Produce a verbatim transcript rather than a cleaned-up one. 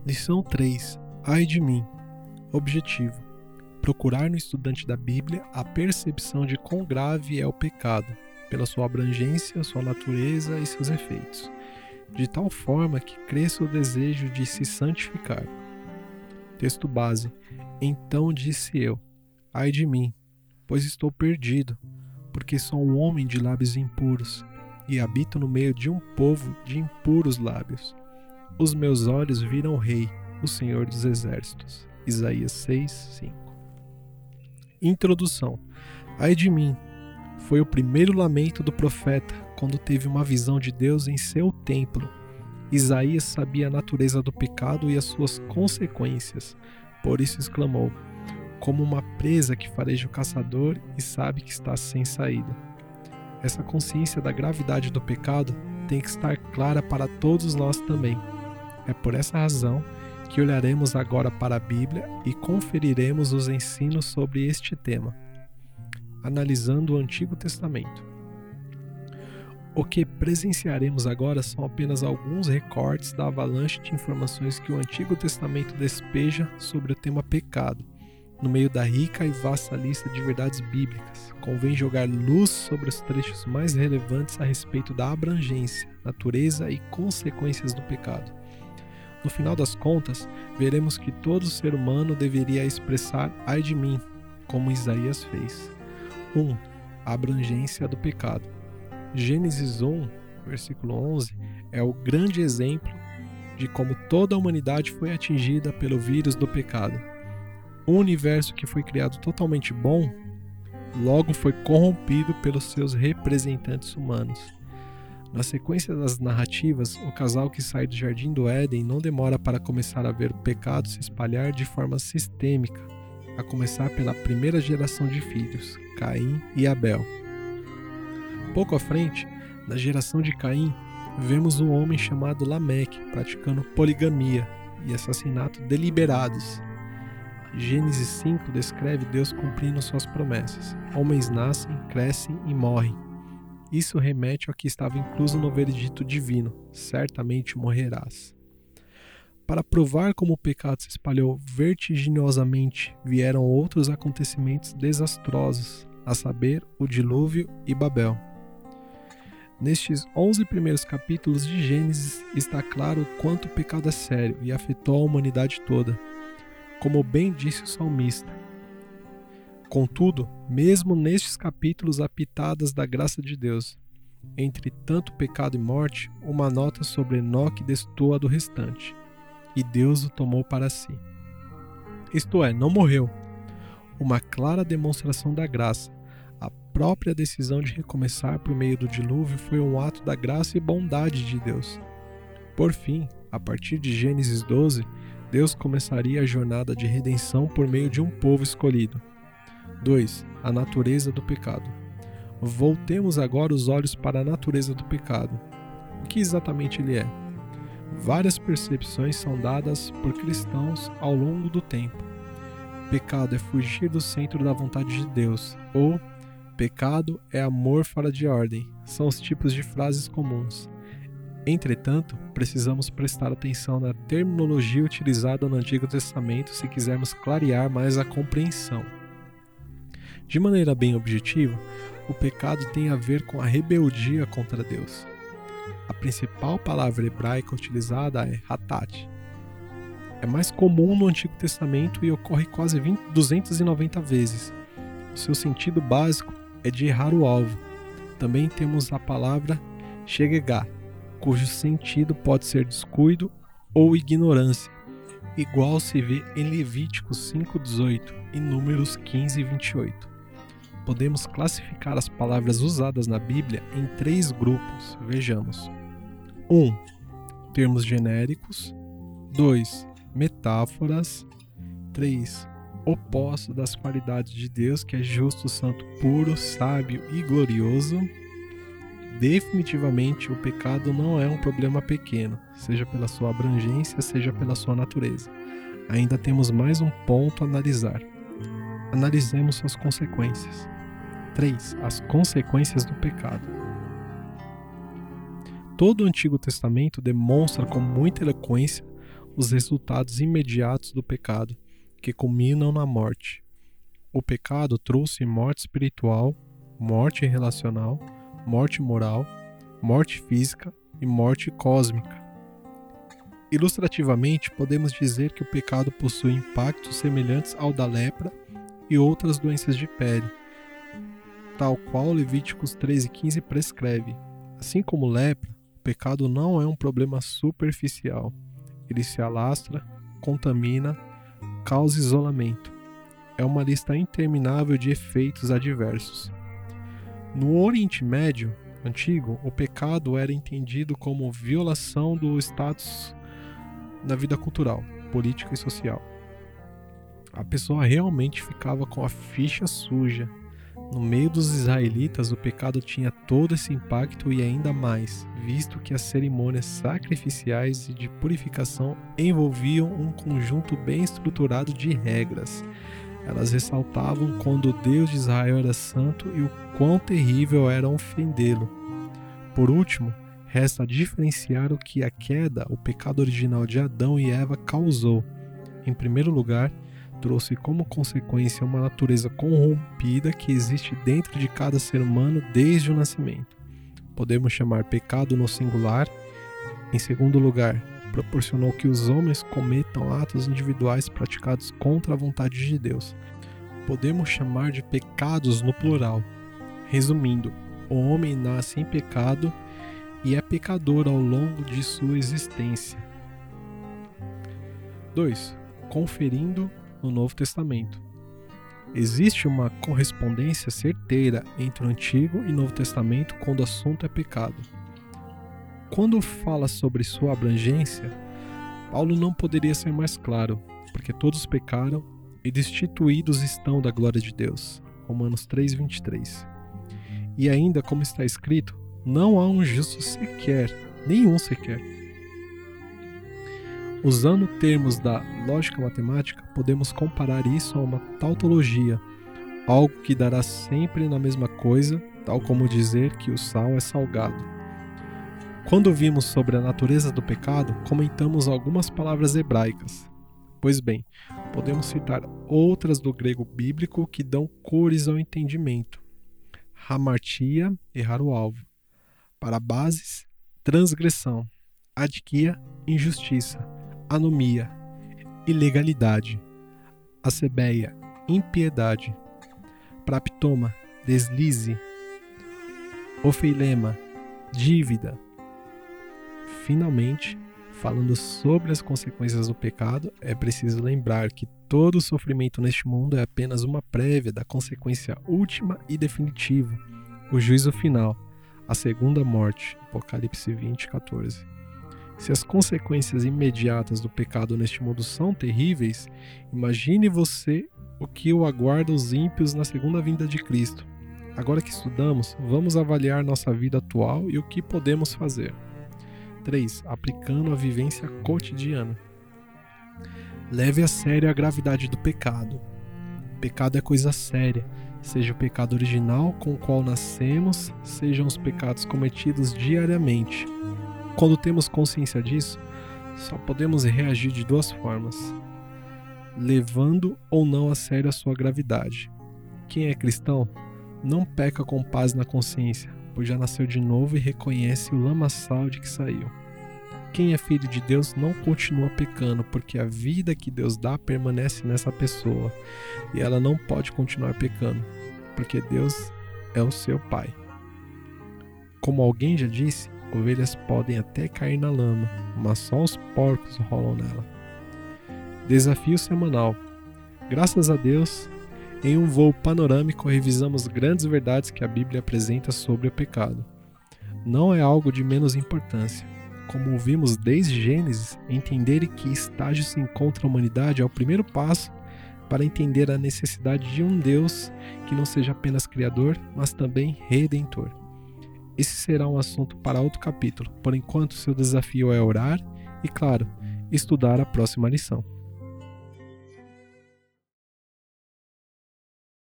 Lição três. Ai de mim. Objetivo: procurar no estudante da Bíblia a percepção de quão grave é o pecado, pela sua abrangência, sua natureza e seus efeitos, de tal forma que cresça o desejo de se santificar. Texto base: Então disse eu, ai de mim, pois estou perdido, porque sou um homem de lábios impuros, e habito no meio de um povo de impuros lábios. Os meus olhos viram o Rei, o Senhor dos Exércitos. Isaías seis, cinco. Introdução. Ai de mim, foi o primeiro lamento do profeta quando teve uma visão de Deus em seu templo. Isaías sabia a natureza do pecado e as suas consequências, por isso exclamou: como uma presa que fareja o caçador e sabe que está sem saída. Essa consciência da gravidade do pecado tem que estar clara para todos nós também. É por essa razão que olharemos agora para a Bíblia e conferiremos os ensinos sobre este tema, analisando o Antigo Testamento. O que presenciaremos agora são apenas alguns recortes da avalanche de informações que o Antigo Testamento despeja sobre o tema pecado. No meio da rica e vasta lista de verdades bíblicas, convém jogar luz sobre os trechos mais relevantes a respeito da abrangência, natureza e consequências do pecado. No final das contas, veremos que todo ser humano deveria expressar ai de mim, como Isaías fez. um. A abrangência do pecado. Gênesis um, versículo onze, é o grande exemplo de como toda a humanidade foi atingida pelo vírus do pecado. Um universo que foi criado totalmente bom, logo foi corrompido pelos seus representantes humanos. Na sequência das narrativas, o casal que sai do Jardim do Éden não demora para começar a ver o pecado se espalhar de forma sistêmica, a começar pela primeira geração de filhos, Caim e Abel. Pouco à frente, na geração de Caim, vemos um homem chamado Lameque praticando poligamia e assassinato deliberados. Gênesis cinco descreve Deus cumprindo suas promessas. Homens nascem, crescem e morrem. Isso remete ao que estava incluso no veredito divino: certamente morrerás. Para provar como o pecado se espalhou vertiginosamente, vieram outros acontecimentos desastrosos, a saber, o dilúvio e Babel. Nestes onze primeiros capítulos de Gênesis está claro o quanto o pecado é sério e afetou a humanidade toda, como bem disse o salmista. Contudo, mesmo nestes capítulos há pitadas da graça de Deus. Entre tanto pecado e morte, uma nota sobre Enoque destoa do restante, e Deus o tomou para si. Isto é, não morreu. Uma clara demonstração da graça. A própria decisão de recomeçar por meio do dilúvio foi um ato da graça e bondade de Deus. Por fim, a partir de Gênesis doze, Deus começaria a jornada de redenção por meio de um povo escolhido. dois. A natureza do pecado. Voltemos agora os olhos para a natureza do pecado. O que exatamente ele é? Várias percepções são dadas por cristãos ao longo do tempo. Pecado é fugir do centro da vontade de Deus, ou pecado é amor fora de ordem. São os tipos de frases comuns. Entretanto, precisamos prestar atenção na terminologia utilizada no Antigo Testamento se quisermos clarear mais a compreensão. De maneira bem objetiva, o pecado tem a ver com a rebeldia contra Deus. A principal palavra hebraica utilizada é hatat. É mais comum no Antigo Testamento e ocorre quase duzentas e noventa vezes. O seu sentido básico é de errar o alvo. Também temos a palavra shegegá, cujo sentido pode ser descuido ou ignorância, igual se vê em Levíticos cinco, dezoito e Números quinze, vinte e oito. Podemos classificar as palavras usadas na Bíblia em três grupos. Vejamos. um. Termos genéricos. dois. Metáforas. três. Opostos das qualidades de Deus, que é justo, santo, puro, sábio e glorioso. Definitivamente, o pecado não é um problema pequeno, seja pela sua abrangência, seja pela sua natureza. Ainda temos mais um ponto a analisar. Analisemos suas consequências. três. As consequências do pecado. Todo o Antigo Testamento demonstra com muita eloquência os resultados imediatos do pecado, que culminam na morte. O pecado trouxe morte espiritual, morte relacional, morte moral, morte física e morte cósmica. Ilustrativamente, podemos dizer que o pecado possui impactos semelhantes ao da lepra e outras doenças de pele, tal qual Levíticos treze, quinze prescreve. Assim como lepra, o pecado não é um problema superficial. Ele se alastra, contamina, causa isolamento. É uma lista interminável de efeitos adversos. No Oriente Médio Antigo, o pecado era entendido como violação do status na vida cultural, política e social. A pessoa realmente ficava com a ficha suja. No meio dos israelitas, o pecado tinha todo esse impacto e ainda mais, visto que as cerimônias sacrificiais e de purificação envolviam um conjunto bem estruturado de regras. Elas ressaltavam quando o Deus de Israel era santo e o quão terrível era ofendê-lo. Por último, resta diferenciar o que a queda, o pecado original de Adão e Eva, causou. Em primeiro lugar, trouxe como consequência uma natureza corrompida que existe dentro de cada ser humano desde o nascimento. Podemos chamar pecado no singular. Em segundo lugar, proporcionou que os homens cometam atos individuais praticados contra a vontade de Deus. Podemos chamar de pecados no plural. Resumindo, o homem nasce em pecado e é pecador ao longo de sua existência. dois. Conferindo no Novo Testamento. Existe uma correspondência certeira entre o Antigo e Novo Testamento quando o assunto é pecado. Quando fala sobre sua abrangência, Paulo não poderia ser mais claro, porque todos pecaram e destituídos estão da glória de Deus. Romanos três, vinte e três. E ainda, como está escrito, não há um justo sequer, nenhum sequer. Usando termos da lógica matemática, podemos comparar isso a uma tautologia, algo que dará sempre na mesma coisa, tal como dizer que o sal é salgado. Quando vimos sobre a natureza do pecado, comentamos algumas palavras hebraicas. Pois bem, podemos citar outras do grego bíblico que dão cores ao entendimento. Hamartia, errar o alvo. Parabases, transgressão. Adquia, injustiça. Anomia, ilegalidade. Acebeia, impiedade. Praptoma, deslize. Ofeilema, dívida. Finalmente, falando sobre as consequências do pecado, é preciso lembrar que todo sofrimento neste mundo é apenas uma prévia da consequência última e definitiva, o juízo final, a segunda morte. Apocalipse vinte, quatorze. Se as consequências imediatas do pecado neste mundo são terríveis, imagine você o que o aguarda os ímpios na segunda vinda de Cristo. Agora que estudamos, vamos avaliar nossa vida atual e o que podemos fazer. três. Aplicando a vivência cotidiana. Leve a sério a gravidade do pecado. Pecado é coisa séria, seja o pecado original com o qual nascemos, sejam os pecados cometidos diariamente. Quando temos consciência disso, só podemos reagir de duas formas: levando ou não a sério a sua gravidade. Quem é cristão não peca com paz na consciência, pois já nasceu de novo e reconhece o lamaçal de que saiu. Quem é filho de Deus não continua pecando, porque a vida que Deus dá permanece nessa pessoa, e ela não pode continuar pecando, porque Deus é o seu Pai. Como alguém já disse, ovelhas podem até cair na lama, mas só os porcos rolam nela. Desafio semanal. Graças a Deus, em um voo panorâmico revisamos grandes verdades que a Bíblia apresenta sobre o pecado. Não é algo de menos importância. Como ouvimos desde Gênesis, entender em que estágio se encontra a humanidade é o primeiro passo para entender a necessidade de um Deus que não seja apenas Criador, mas também Redentor. Esse será um assunto para outro capítulo. Por enquanto, seu desafio é orar e, claro, estudar a próxima lição.